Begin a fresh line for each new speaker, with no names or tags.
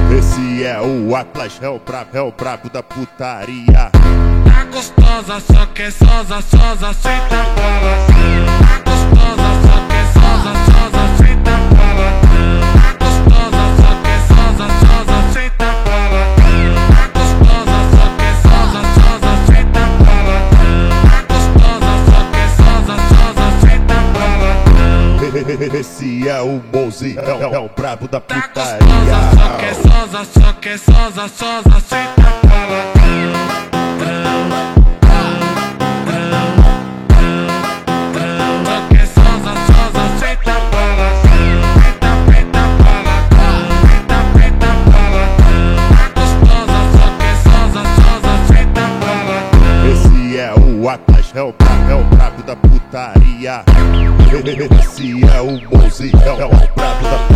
Esse é o Atlas, é o brabo da putaria.
Tá gostosa, só quer sosa, sosa, senta bola. Tá gostosa, só quer sosa, sosa, senta bola. Tá gostosa, só quer sosa, sosa, senta bola. Tá gostosa, só quer sosa, sosa, senta bola. Tá gostosa, só quer sosa, sosa, senta bola.
Esse é o Mozi, é o brabo da
Tá
putaria.
gostosa, só quer sosa, só quer sosa, sosa, senta bola.
O Atlas é o brabo da putaria. Esse é o Mozi, é o brabo da putaria.